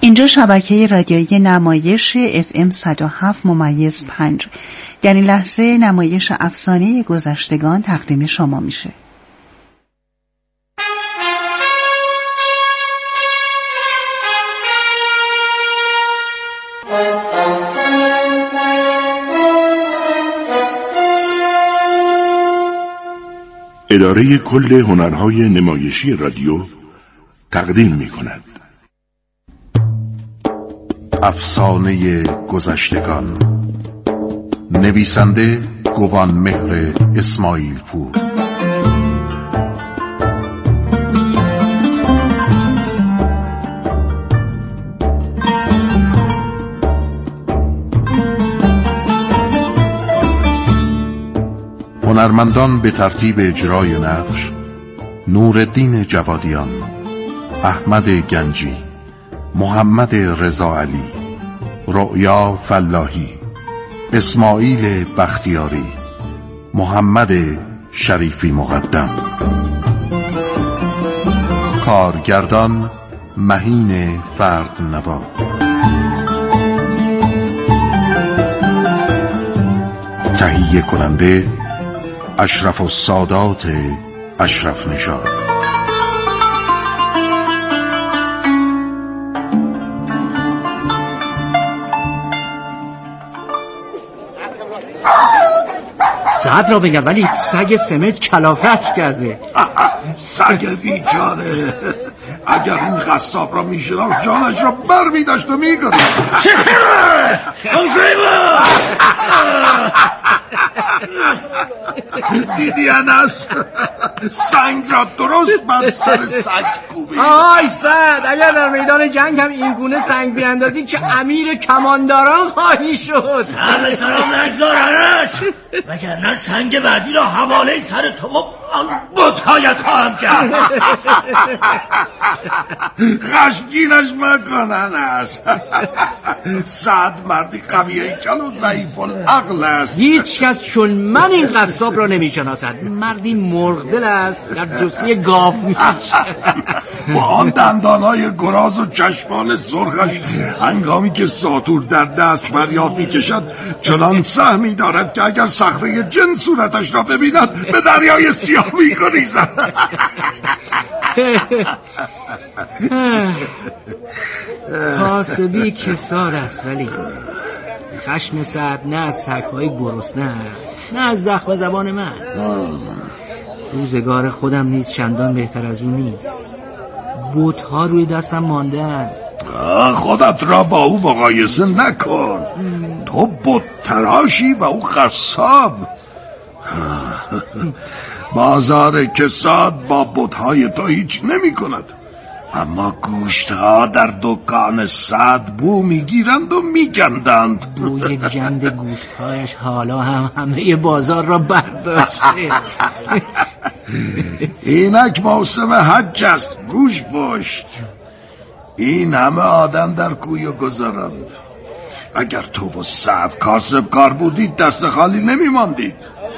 اینجا شبکه رادیویی نمایش FM 107.5 در این لحظه نمایش افسانه گذشتگان تقدیم شما میشه. اداره کل هنرهای نمایشی رادیو تقدیم می‌کند. افسانه گذشتگان، نویسنده گوانمهر اسماعیل پور، هنرمندان به ترتیب اجرای نقش: نورالدین جوادیان، احمد گنجی، محمد رضا علی، رؤیا فلاحی، اسماعیل بختیاری، محمد شریفی مقدم. کارگردان مهین فردنوا. تهیه کننده اشرف السادات اشرف نژاد. صد را بگم ولی سگ سمت کلافت کرده. سگ بیچاره، اگر این قصاب را میشناخت جانش را بر میداشت و میگرد. چه خیره؟ دیدی انس؟ سنگ را درست بر سر سگ کوبید. آی صد، اگر در میدان جنگ هم این گونه سنگ بیاندازی که امیر کمانداران خواهی شد. سر سلام نگذار انس، وگرنه سنگ بعدی را حواله سر تو و بطهایت خواهم کرد. خشمگینش مکن انس. سعد مردی قوی هیکل و ضعیف العقل است. هیچ کس چون من این قصاب را نمیشناسد. مردی مرغدل است، در جستی گاو میشه. با آن دندانهای گراز و چشمان سرخش هنگامی که ساطور در دست فریاد میکشد چنان سهمی دارد که اگر صخره جن صورتش را ببیند به دریای سیاه میگریزد. کاسبی کساد است ولی خشم سعد نه از سگ‌های گرسنه است، نه از زخم زبان من. روزگار خودم نیز چندان بهتر از اون نیست. بت‌ها روی دستم ماندن. خودت را با او مقایسه نکن. تو بت تراشی و او قصاب. بازار کساد با بت‌های تو هیچ نمی کند، اما گوشت‌ها در دکان سعد بو میگیرند و میگندند. بوی گند گوشت‌هایش حالا هم همه بازار را برداشته. اینک موسم حج است، گوش پشت. این همه آدم در کوی و گذارند. اگر تو و سعد کاسب کار بودید دست خالی نمی ماندید.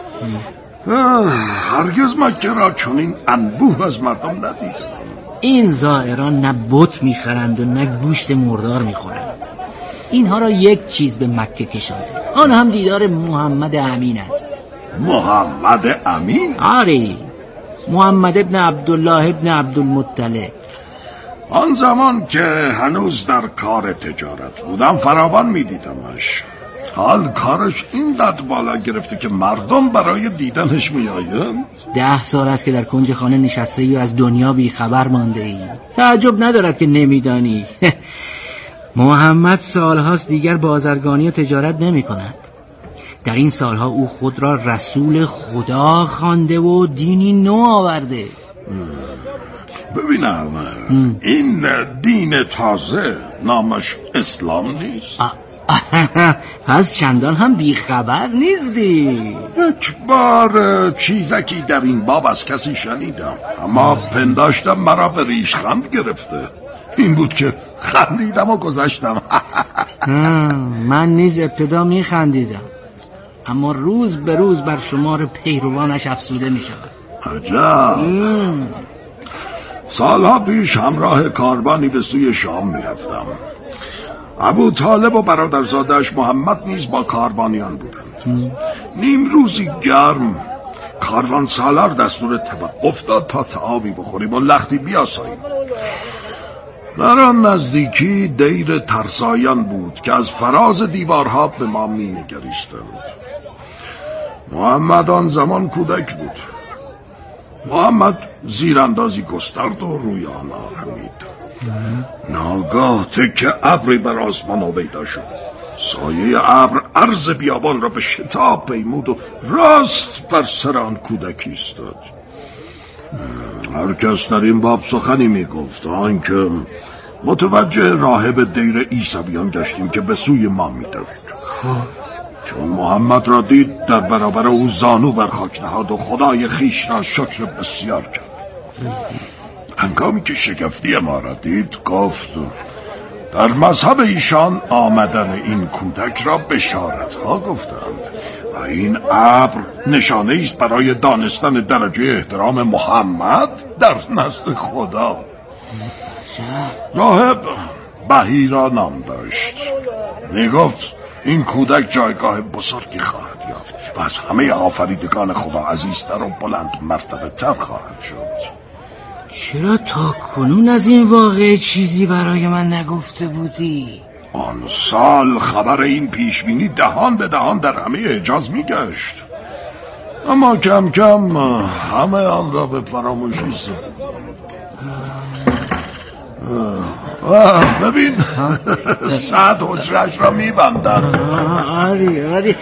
هرگز مکه را چنین انبوه از مردم ندیدم. این زائران نه بت میخرند و نه گوشت مردار میخورند. اینها را یک چیز به مکه کشانده، آن هم دیدار محمد امین است. محمد امین؟ آری، محمد ابن عبدالله ابن عبدالمطلب. آن زمان که هنوز در کار تجارت بودم فراوان میدیدمش. حال کارش این قد بالا گرفته که مردم برای دیدنش میآیند. 10 سال است که در کنج خانه نشسته ای و از دنیا بی خبر مانده ای. تعجب ندارد که نمیدانی. محمد سالهاست دیگر بازرگانی و تجارت نمی کند. در این سالها او خود را رسول خدا خوانده و دینی نو آورده. ببینم این دین تازه نامش اسلام نیست؟ پس چندان هم بیخبر نیستی. یک بار چیزکی در این باب از کسی شنیدم، اما پنداشتم مرا به ریشخند گرفته. این بود که خندیدم و گذاشتم. من نیز ابتدا میخندیدم، اما روز به روز بر شمار پیروانش افسوده میشود. عجب. سالها پیش همراه کاروانی به سوی شام میرفتم. ابو طالب و برادرزاده‌اش محمد نیز با کاروانیان بودند. نیم روزی گرم کاروان سالار دستور توقف داد تا تعابی بخوریم و لختی بیاساییم. در آن نزدیکی دیر ترسایان بود که از فراز دیوارها به ما می نگریستند. محمد آن زمان کودک بود. محمد زیراندازی گسترد و روی آن آرمید. ناگاه تکه ابری بر آسمان آویدا شد. سایه ابر عرض بیابان را به شتاب پیمود و راست بر سر آن کودک ایستاد. هر کس در این باب سخنی می گفت، آنکه متوجه راهب دیر عیسویان گشتیم که به سوی ما می دوید. چون محمد را دید در برابر او زانو بر خاک نهاد و خدای خیش را شکر بسیار کرد. هنگامی که شگفتی ما را دید گفت در مذهب ایشان آمدن این کودک را بشارت ها گفتند و این ابر نشانه است برای دانستن درجه احترام محمد در نزد خدا. راهب بحیرا نام داشت. می گفت این کودک جایگاه بزرگی خواهد یافت و از همه آفریدگان خدا عزیزتر و بلند مرتبه تر خواهد شد. چرا تا کنون از این واقعه چیزی برای من نگفته بودی؟ آن سال خبر این پیشبینی دهان به دهان در همه حجاز می گشت، اما کم کم همه آن را به فراموشی سپردند. ببین سعد حجرش را می بندد. آری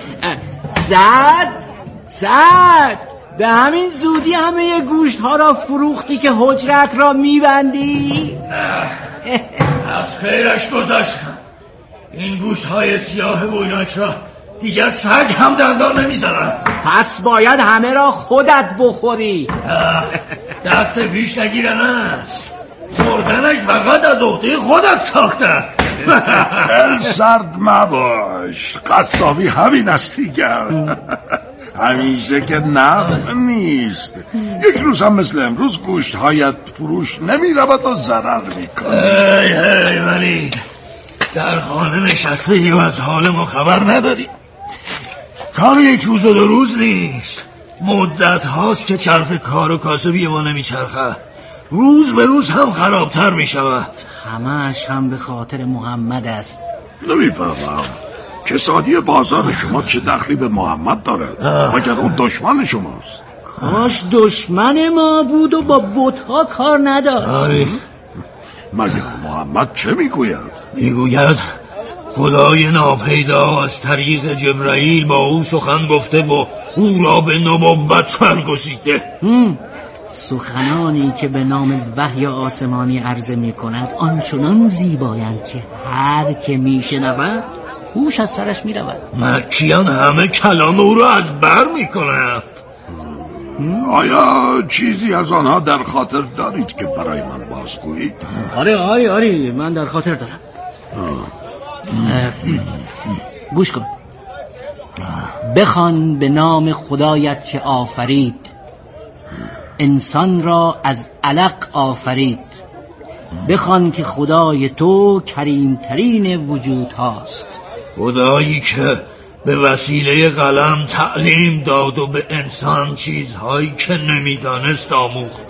سعد به همین زودی همه گوشت ها را فروختی که حجرت را میبندی؟ از خیرش گذاشتم. این گوشت های سیاه بویناک را دیگر سگ هم دندان نمیزند. پس باید همه را خودت بخوری. دست پیش نگیرن است. خوردنش فقط از عهده خودت ساخته است. دل سرد مباش، قصابی همین است دیگر. همیشه که نفع نیست. یک روز هم مثل امروز گوشت هایت فروش نمی رود و ضرر می کنی. هی ولی در خانه نشسته و از حال ما خبر نداری. کار یک روز و 2 روز نیست. مدت هاست که چرخ کار و کاسبی ما نمی چرخه. روز به روز هم خرابتر می شود. همش هم به خاطر محمد است. نمیفهمم کسادی بازار شما چه دخلی به محمد دارد مگر اون دشمن شماست؟ کاش دشمن ما بود و با بت‌ها کار نداشت. آره. مگر محمد چه میگوید؟ میگوید خدای ناپیدا از طریق جبرائیل با او سخن گفته و او را به نبوت برگزیده. سخنانی که به نام وحی آسمانی عرضه می کند آنچنان زیبایند که هر که می شنود هوش از سرش می رود. مکیان همه کلام او را از بر می کنند. آیا چیزی از آنها در خاطر دارید که برای من بازگویید؟ آره من در خاطر دارم. گوش کن. بخوان به نام خدایت که آفرید، انسان را از علق آفرید. بخوان که خدای تو کریمترین وجود هاست. خدایی که به وسیله قلم تعلیم داد و به انسان چیزهایی که نمیدانست آموخت.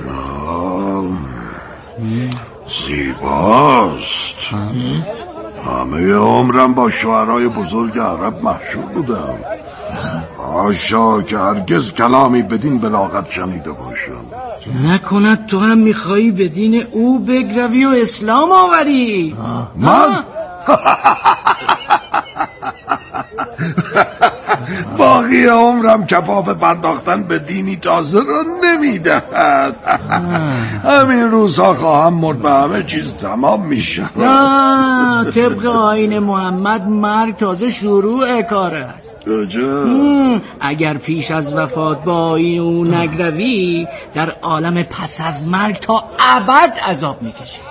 زیباست. همه عمرم با شعرهای بزرگ عرب محشور بودم. آشا که هرگز کلامی بدین بلاغت شنیده باشم. نکند تو هم میخوایی به دین او بگروی و اسلام آوری؟ من؟ باقی عمرم کفاف پرداختن به دینی تازه را نمیدهد. همین روزها خواهم مرد و همه چیز تمام میشه. طبق آیین محمد مرگ تازه شروع کار است. اگر پیش از وفات با آیین او نگروی در عالم پس از مرگ تا ابد عذاب میکشی.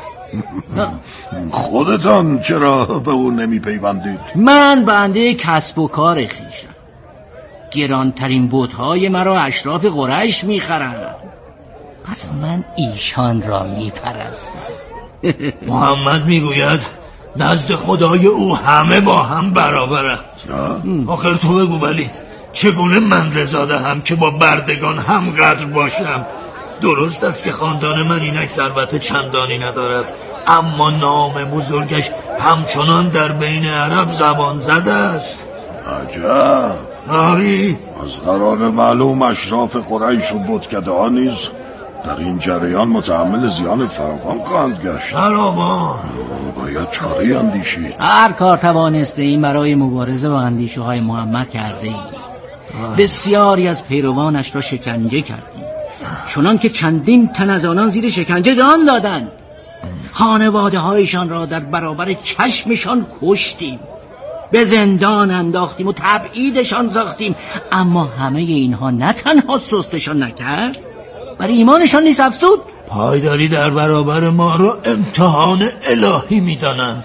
خودتان چرا به او نمی پیوندید؟ من بنده کسب و کار خویشم. گرانترین بت‌های مرا اشراف قریش میخرند، پس من ایشان را میپرستم. محمد میگوید نزد خدای او همه با هم برابرند. آخر تو بگو ولید، چگونه من رضا دهم که با بردگان هم قدر باشم؟ درست است که خاندان من اینک ثروت چندانی ندارد، اما نام بزرگش همچنان در بین عرب زبان زده است. عجب. آری از قرار معلوم اشراف قریش و بتکده ها نیز در این جریان متحمل زیان فراوان خواهند گشت. فراوان باید چاره اندیشید. هر کار توانسته این برای مبارزه با اندیشه های محمد کرده ای. بسیاری از پیروانش را شکنجه کردیم، چنان که چندین تن از آنان زیر شکنجه جان دادند. خانواده هایشان را در برابر چشمشان کشتیم، به زندان انداختیم و تبعیدشان ساختیم، اما همه اینها نه تنها سستشان نکرد، بر ایمانشان نیز افزود. پایداری در برابر ما را امتحان الهی میدانند.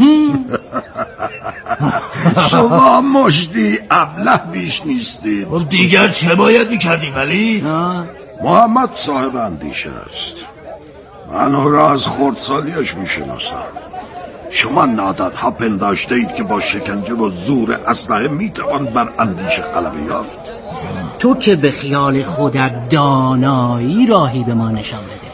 شما مشتی ابله بیش نیستید. خب دیگر چه باید میکردیم ولی؟ محمد صاحب اندیشه است، من او را از خردسالیش میشناسم. شما نادانها پنداشته اید که با شکنجه و زور اسلحه میتوان بر اندیشه غلبه یافت. تو که به خیال خودت دانایی راهی به ما نشان بده.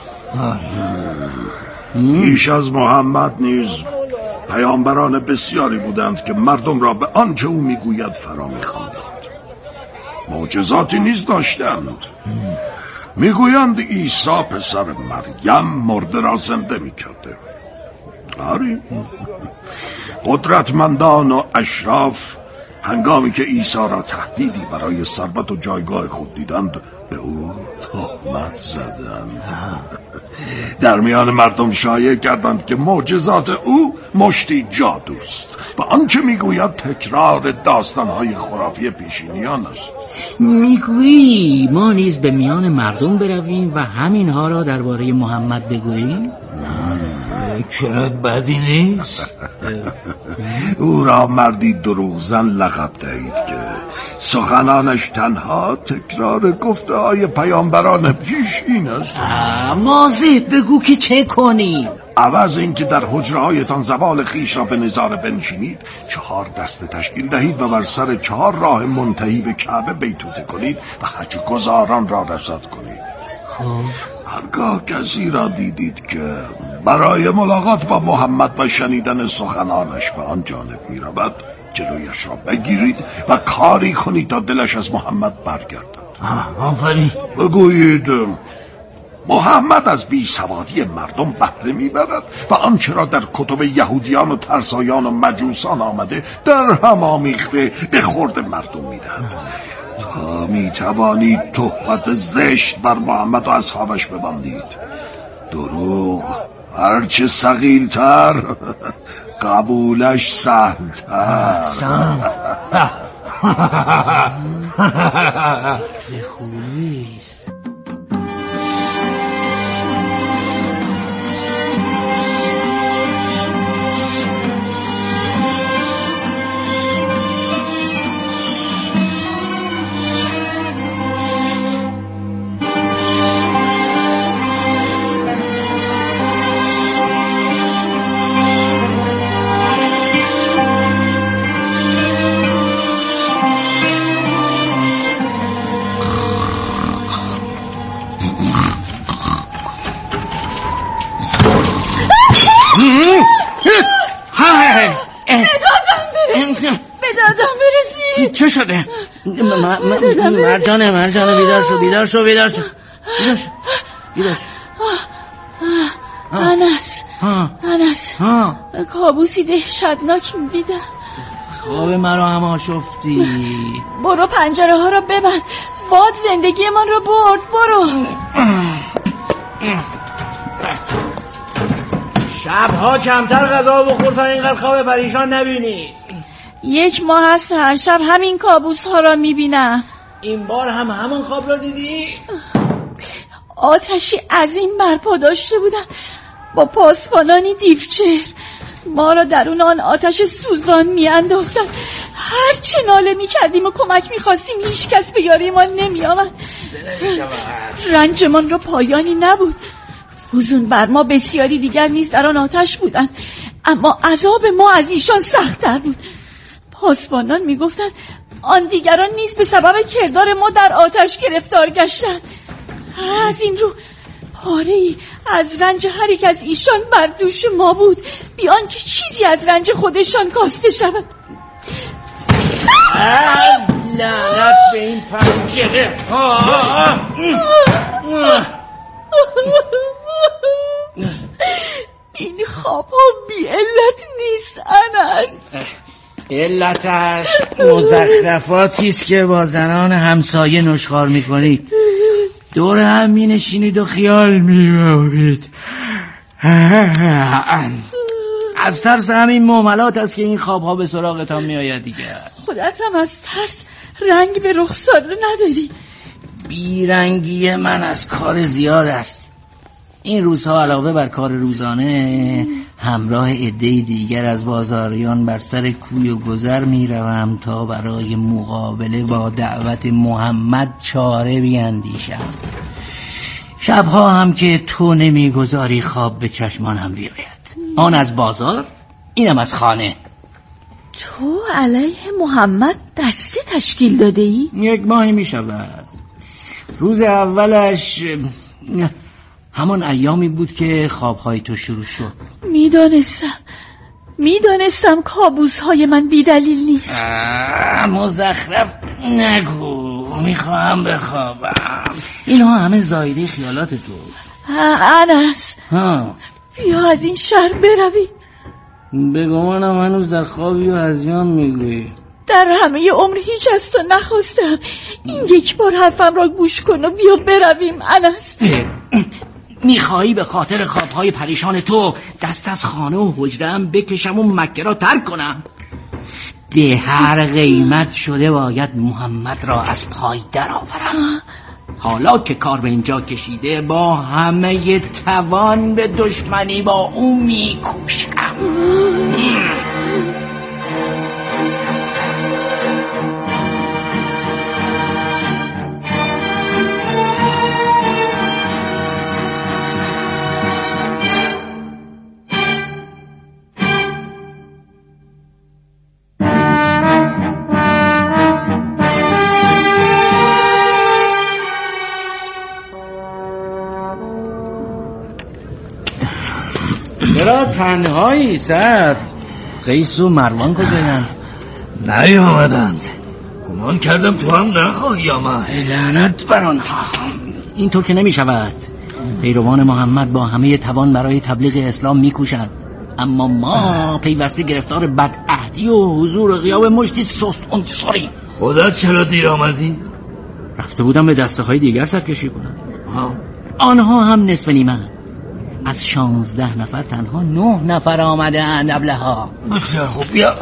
پیش از محمد نیز پیامبران بسیاری بودند که مردم را به آنچه او میگوید فرا میخواندند. معجزاتی نیز داشتند. میگویند عیسی پسر مریم مرده را زنده میکرده. آری قدرتمندان و اشراف هنگامی که عیسی را تهدیدی برای ثروت و جایگاه خود دیدند به او تهمت زدند. در میان مردم شایع کردند که معجزات او مشتی جادوست و آنچه میگوید تکرار داستانهای خرافی پیشینیان است. میگویی ما نیز به میان مردم برویم و همینها را درباره محمد بگوییم؟ فکر بدی نیست. او را مردی دروغزن لقب دهید که سخنانش تنها تکرار گفته های پیامبران پیشین است. واضح بگو که چه کنیم. عوض این که در حجرهایتان زوال خیش را به نظاره بنشینید، 4 دسته تشکیل دهید و بر سر 4 راه منتهی به کعبه بیتوته کنید و حج گزاران را رصد کنید. هرگاه کسی را دیدید که برای ملاقات با محمد و شنیدن سخنانش به آن جانب می رود، جلویش را بگیرید و کاری کنید تا دلش از محمد برگردد. آفرین. بگویید محمد از بیسوادی مردم بهره میبرد و آنچه را در کتب یهودیان و ترسایان و مجوسان آمده در هم آمیخته به خورد مردم میدهد تا میتوانید تهمت زشت بر محمد و اصحابش ببندید. دروغ هرچه ثقیل‌تر قبولش سهل‌تر. خوبیست. چه شده؟ مرجانه بیدار شو. انس کابوسی دهشتناک می‌بینم. خواب مرا هم آشفتی. برو پنجره ها را ببند، باد زندگی من را برد. برو. شبها کمتر غذا بخور تا اینقدر خواب پریشان نبینی. 1 ماه هست هر شب همین کابوس ها را میبینم. این بار هم همون خواب را دیدی؟ آتشی عظیم برپا داشته بودن با پاسبانانی دیوچهر. ما را درون آن آتش سوزان میانداختن. هر چه ناله میکردیم و کمک میخواستیم هیچ کس به یاری ما نمیآمد. رنجمان را پایانی نبود. فزون بر ما بسیاری دیگر نیز در آن آتش بودند. اما عذاب ما از ایشان سخت‌تر بود. پاسبانان میگفتند آن دیگران نیز به سبب کردار ما در آتش گرفتار گشتند. از این رو پاره‌ای از رنج هر یک از ایشان بر دوش ما بود، بیان که چیزی از رنج خودشان کاسته شود. لعنت به این پنجره. این خواب ها بی علت نیست انس. علتش مزخرفاتیست که با زنان همسایه نشخوار میکنید، دور هم مینشینید و خیال میبرید. از ترس همین معاملات است که این خوابها به سراغتان میآید دیگه. خودت هم از ترس رنگ به رخسار نداری. بیرنگی من از کار زیاد است. این روزها علاوه بر کار روزانه همراه عده‌ای دیگر از بازاریان بر سر کوی و گذر میروم تا برای مقابله با دعوت محمد چاره بیندیشم. شبها هم که تو نمیگذاری خواب به چشمانم بیاید، آن از بازار، اینم از خانه. تو علیه محمد دسته تشکیل داده ای؟ 1 ماهی می شود. روز اولش همان ایامی بود که خوابهای تو شروع شد. میدانستم کابوسهای من بی دلیل نیست. مزخرف نگو، میخواهم بخوابم. اینها همه زایده خیالات تو. انس بیا از این شهر بروی. به گمانم هنوز در خوابی و هذیان میگویی. در همه عمر هیچ از تو نخواستم. این 1 بار حرفم را گوش کن و بیا برویم انس. میخوایی به خاطر خوابهای پریشان تو دست از خانه و حجره‌ام بکشم و مکه را ترک کنم؟ به هر قیمت شده باید محمد را از پای درآورم. حالا که کار به اینجا کشیده با همه توان به دشمنی با او میکوشم. چرا تنهایی سر؟ قیس و مروان کجایند؟ نیامدند. گمان کردم تو هم نخواهی آمد. لعنت بر آنها. اینطور که نمی شود. پیروان محمد با همه توان برای تبلیغ اسلام می کوشند، اما ما پیوسته گرفتار بدعهدی و حضور غیاب مشتی سست عنصری. خودت چرا دیر آمدی؟ رفته بودم به دسته های دیگر سرکشی کنم. آنها هم نصف نیمه. از 16 نفر تنها 9 نفر آمده اند ابله‌ها. بسیار خوب، بیا.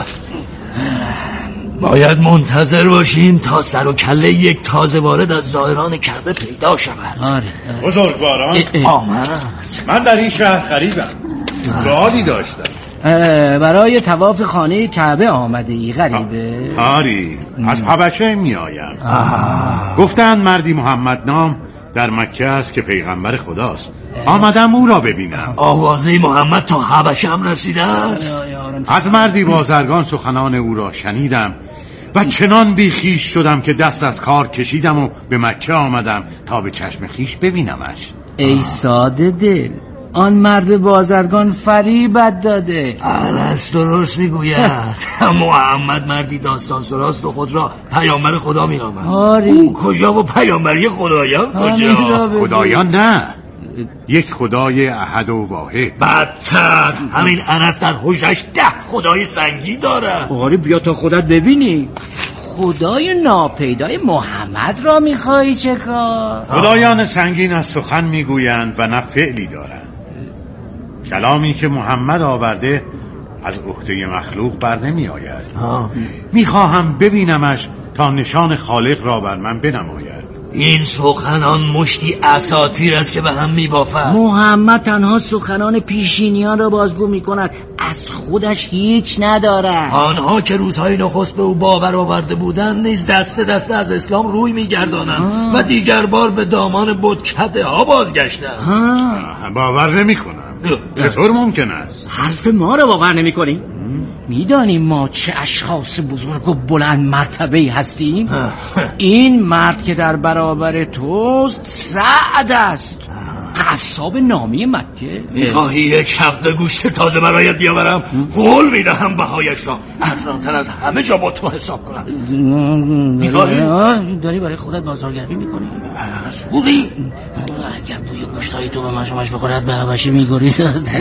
باید منتظر باشیم تا سر و کله یک تازه وارد از زائران کعبه پیدا شود. آره. بزرگواران آمد. من در این شهر غریبم. سوالی داشتم. برای طواف خانه کعبه آمده ای؟ غریبه؟ آری، از حبشه می آیم. گفتند مردی محمد نام در مکه است که پیغمبر خداست. آمدم او را ببینم. آوازه محمد تا حبشه هم رسیده است. از مردی بازرگان سخنان او را شنیدم و چنان بیخیش شدم که دست از کار کشیدم و به مکه آمدم تا به چشم خیش ببینمش. ای ساده دل، آن مرد بازرگان فریبت داده. انس درست میگوید. محمد مردی داستان سراست و خود را پیامبر خدا می‌نامد. او کجا و پیامبری خدایان کجا؟ خدایان نه، یک خدای احد و واحد. بدتر همین انس در حجرش 10 خدای سنگی داره. آره بیا تا خودت ببینی. خدای ناپیدای محمد را میخوایی چه کار؟ خدایان سنگین از سخن میگویند و نه فعلی دارند. کلامی که محمد آورده از عهده مخلوق بر نمی آید. میخواهم ببینمش تا نشان خالق را بر من بنماید. این سخنان مشتی اساطیر است که به هم میبافد. محمد تنها سخنان پیشینیان را بازگو میکند، از خودش هیچ ندارد. آنها که روزهای نخست به او باور آورده بودند نیز دسته دسته از اسلام روی میگردانند و دیگر بار به دامان بتکده ها بازگشتند. باور نمی کنم. چطور ممکن است؟ حرف ما رو باور نمی کنیم؟ میدانیم ما چه اشخاص بزرگ و بلند مرتبه‌ای هستیم؟ این مرد که در برابر توست سعد است، قصاب نامی مکه. میخواهی یک حق گوشت تازه برایت بیاورم؟ قول میدهم بهایش را ارزان‌تر از همه جا با تو حساب کنم. میخواهی؟ داری برای خودت بازارگرمی میکنی؟ سوقی؟ اگر بوی گوشتهای تو به مشمش بخورد به حبشی میگوری.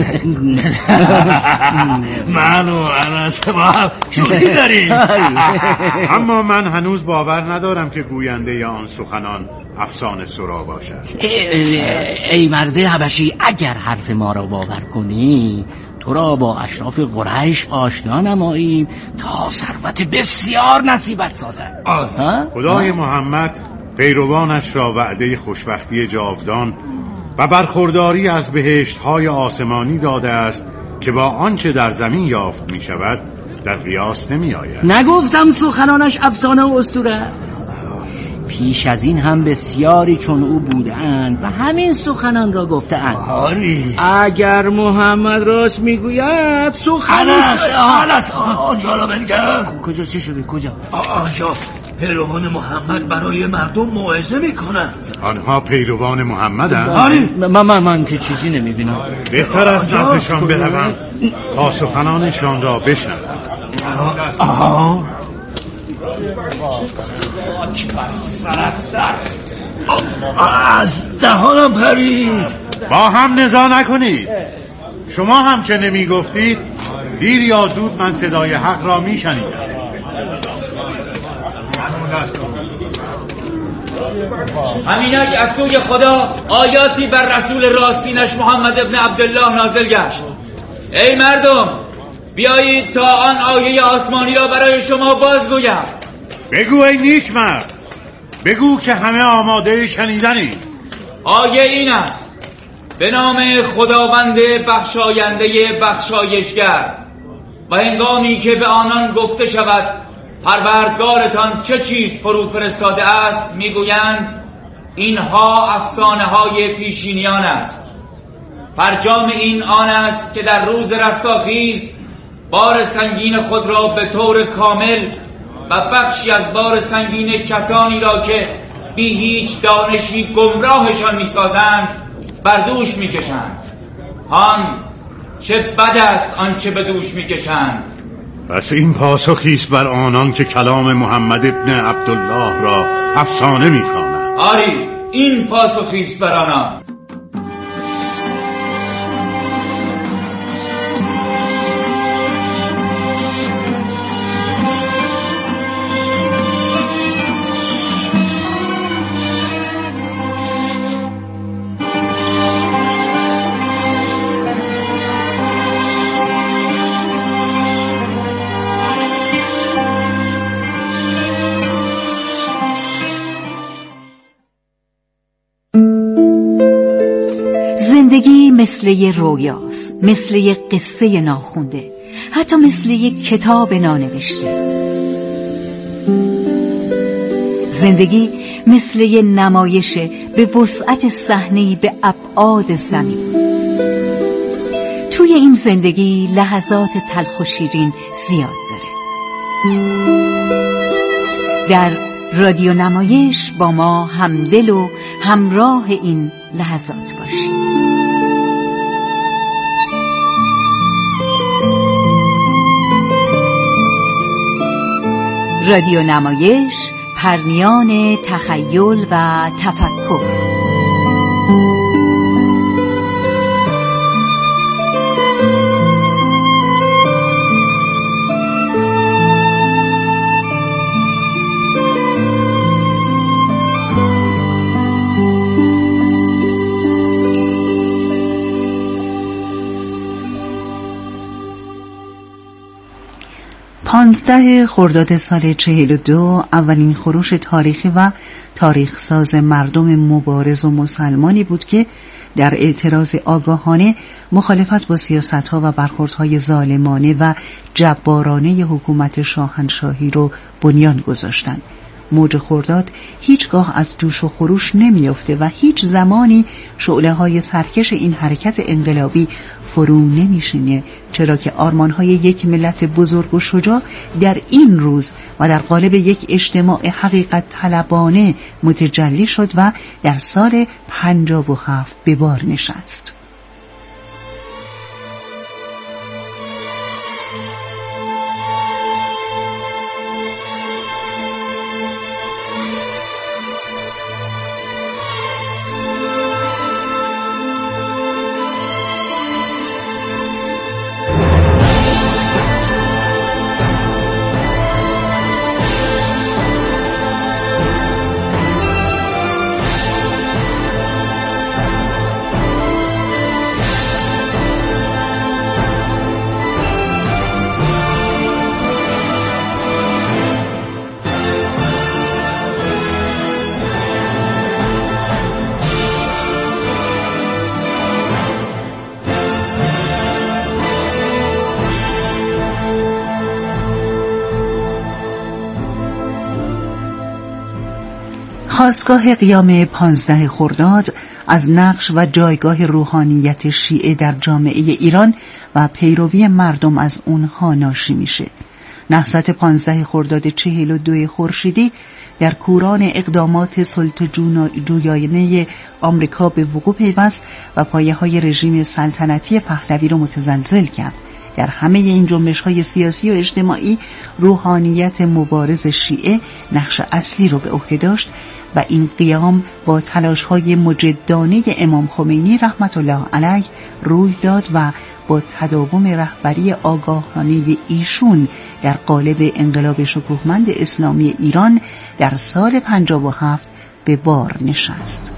من و انس با هم شوخی داریم. اما من هنوز باور ندارم که گوینده آن سخنان افسانه سرا باشد. ای مرد حبشی، اگر حرف ما را باور کنی تو را با اشراف قریش آشنا نماییم تا ثروت بسیار نصیبت سازد. خدای محمد پیروانش را وعده خوشبختی جاودان و برخورداری از بهشت‌های آسمانی داده است که با آنچه در زمین یافت می شود در قیاس نمی آید. نگفتم سخنانش افسانه و اسطوره است؟ پیش از این هم بسیاری چون او بودند و همین سخنان را گفتند. اگر محمد راست میگوید انس آنجا را بنگر. کجا چه شده؟ کجا؟ آنجا پیروان محمد برای مردم موعظه میکنند. آنها پیروان محمدند؟ من که چیزی نمیبینم. بهتر است نزدشان بروم تا سخنانشان را بشنوم. از دهانم پرید. با هم نزاع نکنید. شما هم که نمی گفتید دیر یا زود من صدای حق را می شنیدم. همینک از سوی خدا آیاتی بر رسول راستینش محمد ابن عبدالله نازل گشت. ای مردم، بیایید تا آن آیه آسمانی را برای شما بازگویم. بگو ای نیک مرد، بگو که همه آماده شنیدنی. آیه این است: به نام خداوند بخشاینده بخشایشگر. و هنگامی که به آنان گفته شود پروردگارتان چه چیز فرو فرستاده است، میگویند اینها افسانه های پیشینیان است. فرجام این آن است که در روز رستاخیز بار سنگین خود را به طور کامل و بخشی از بار سنگین کسانی را که بی هیچ دانشی گمراهشان می‌سازند بر دوش می‌کشند. هان چه بد است آنچه به دوش می‌کشند. پس این پاسخی است بر آنان که کلام محمد ابن عبدالله را افسانه می‌خوانند. آری، این پاسخی است بر آنان. زندگی مثل یه رویاست، مثل یه قصه ناخونده، حتی مثل یه کتاب نانوشته. زندگی مثل یه نمایشه به وسعت صحنه‌ای به ابعاد زمین. توی این زندگی لحظات تلخ و شیرین زیاد داره. در رادیو نمایش با ما همدل و همراه این لحظات باشید. رادیو نمایش، پرمیان تخیل و تفکر. پانزده خرداد سال 42 اولین خروش تاریخی و تاریخ ساز مردم مبارز و مسلمانی بود که در اعتراض آگاهانه مخالفت با سیاست‌ها و برخوردهای ظالمانه و جبارانه حکومت شاهنشاهی رو بنیان گذاشتند. موج خرداد هیچگاه از جوش و خروش نمیافته و هیچ زمانی شعله‌های سرکش این حرکت انقلابی فرو نمیشینه، چرا که آرمان‌های یک ملت بزرگ و شجاع در این روز و در قالب یک اجتماع حقیقت طلبانه متجلی شد و در سال 57 به بار نشست. خاستگاه قیام 15 خرداد از نقش و جایگاه روحانیت شیعه در جامعه ایران و پیروی مردم از اونها ناشی میشه. نهضت 15 خرداد 42 خورشیدی در کوران اقدامات سلطه‌جویانه آمریکا به وقوع پیوست و پایه‌های رژیم سلطنتی پهلوی را متزلزل کرد. در همه این جنبش‌های سیاسی و اجتماعی روحانیت مبارز شیعه نقش اصلی را به عهده داشت و این قیام با تلاش‌های مجدانه امام خمینی رحمت الله علیه روی داد و با تداوم رهبری آگاهانه ایشون در قالب انقلاب شکوهمند اسلامی ایران در سال 57 به بار نشست.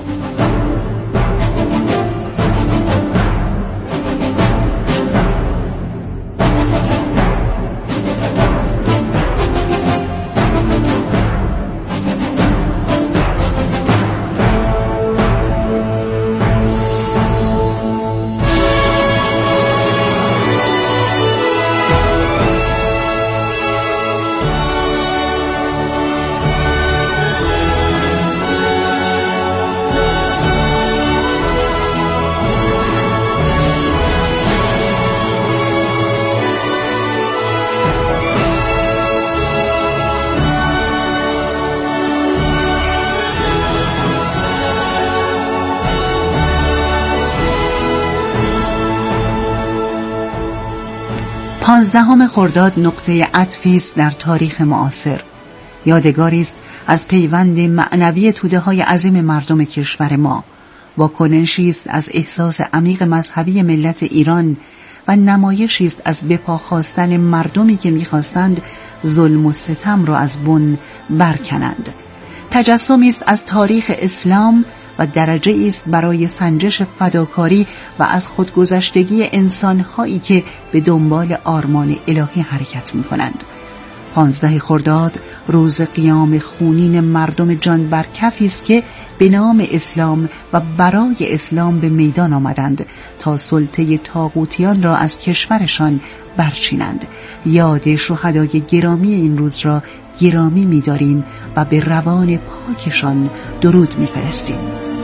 پانزدهم خرداد نقطه عطفی است در تاریخ معاصر. یادگاری است از پیوند معنوی توده‌های عظیم مردم کشور ما، واکنشی است از احساس عمیق مذهبی ملت ایران و نمایشی است از بپا خواستن مردمی که می‌خواستند ظلم و ستم را از بن برکنند. تجسمی است از تاریخ اسلام و درجه است برای سنجش فداکاری و از خودگذشتگی انسان‌هایی که به دنبال آرمان الهی حرکت می‌کنند. 15 خرداد روز قیام خونین مردم جان بر کفی است که به نام اسلام و برای اسلام به میدان آمدند تا سلطه طاغوتیان را از کشورشان برچینند. یاد شهدای گرامی این روز را گرامی می‌داریم و به روان پاکشان درود می‌فرستیم.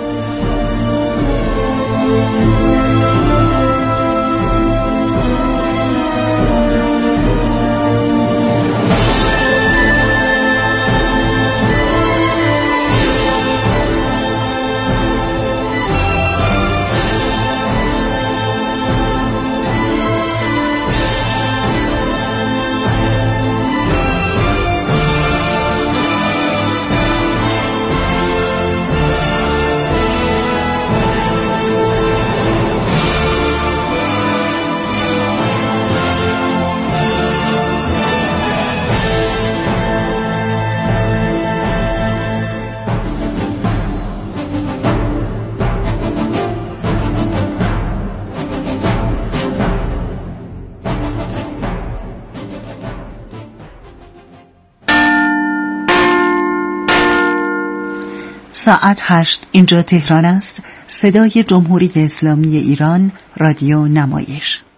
ساعت 8 اینجا تهران است. صدای جمهوری اسلامی ایران، رادیو نمایش.